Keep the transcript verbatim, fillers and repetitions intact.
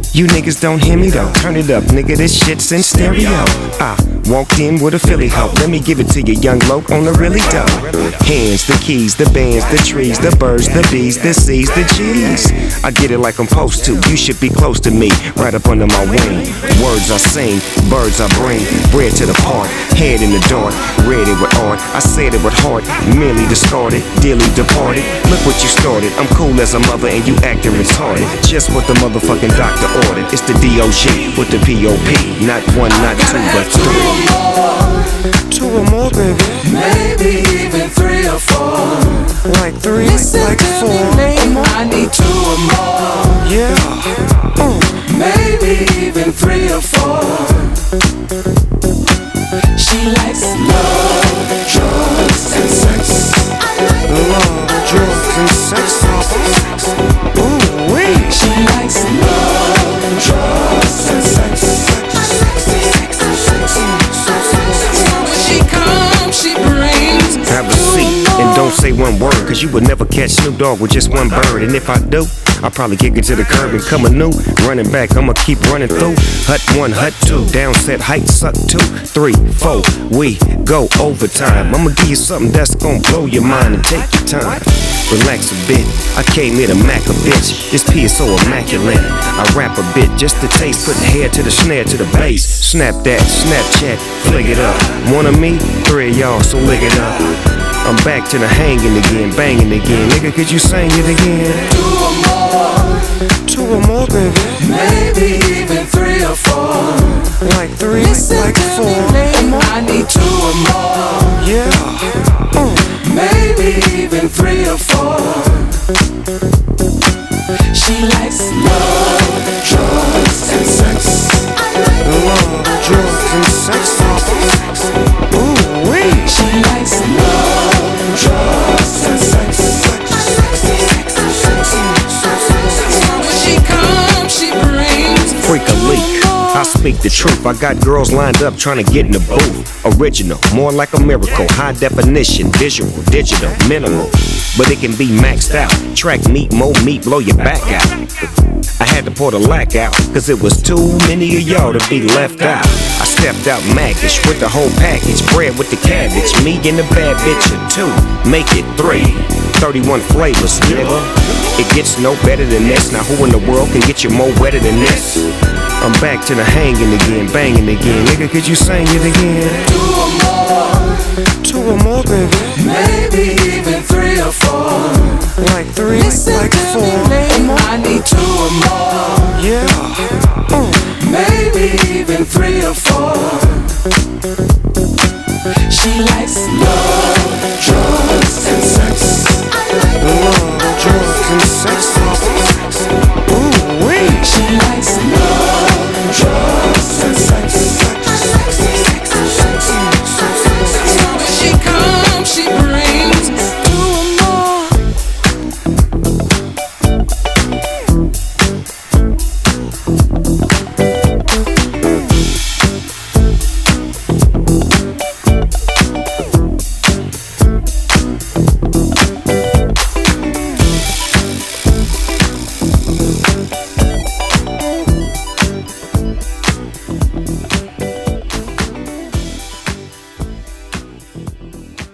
You niggas don't hear me though. Turn it up, nigga, this shit's in stereo. I walked in with a Philly hoe. Let me give it to you, young lope, on the really dope. Hands, the keys, the bands, the trees, the birds, the bees, the C's, the G's. I get it like I'm supposed to. You should be close to me, right up under my wing. Words I sing, birds I bring. Bread to the part, head in the dark. Read it with art, I said it with heart. Merely discarded, dearly departed. Look what you started. I'm cool as a mother and you acting retarded. Just what the motherfucking doctor ordered. It's the D O G with the P O P. Not one, not two, but three. Two or more, baby. Maybe even three or four. Like three, Listen like to four. me, name. I need two or more. Yeah. Uh. Maybe even three or four. She likes love, drugs, and sex. Love, drugs, and sex. Ooh, wait. She likes love, drugs, and sex. When she comes, she brings. Have a seat and don't say one word, cause you would never catch Snoop Dogg with just one bird. And if I do, I'll probably kick it to the curb and come anew. Running back, I'ma keep running through. Hut one, hut two, down set, height, suck two, three, four. We go overtime. I'ma give you something that's gonna blow your mind and take your time. Relax a bit, I came here to mac a bitch. This P is so immaculate. I rap a bit just to taste, put the hair to the snare to the bass. Snap that, Snapchat, flick it up. One of me, three of y'all, so lick it up. I'm back to the hanging again, banging again. Nigga, could you sing it again? Two or more. Two or more, baby. Maybe even three or four. Like three, Listen like to four. me, name. I need two or more. Yeah. Uh. Maybe even three or four. She likes love, drugs, and sex. Love, drugs, and sex. Ooh, wait. She likes love, drugs, and sex. When she comes, she brings. Freak a leak. I speak the truth. I got girls lined up trying to get in the booth. Original, more like a miracle. High definition, visual, digital, minimal. But it can be maxed out. Track meat, more meat, blow your back out. I had to pour the lack out, cause it was too many of y'all to be left out. I stepped out maggish with the whole package. Bread with the cabbage. Me and the bad bitch or two. Make it three. thirty-one flavors, nigga. It gets no better than this. Now who in the world can get you more wetter than this? I'm back to the hanging again, banging again. Nigga, could you sing it again? Two or more. Two or more, baby. Maybe even three or four. Like three, Listen like to four. me, name. I need two or more. Yeah. Uh. Maybe even three or four. She likes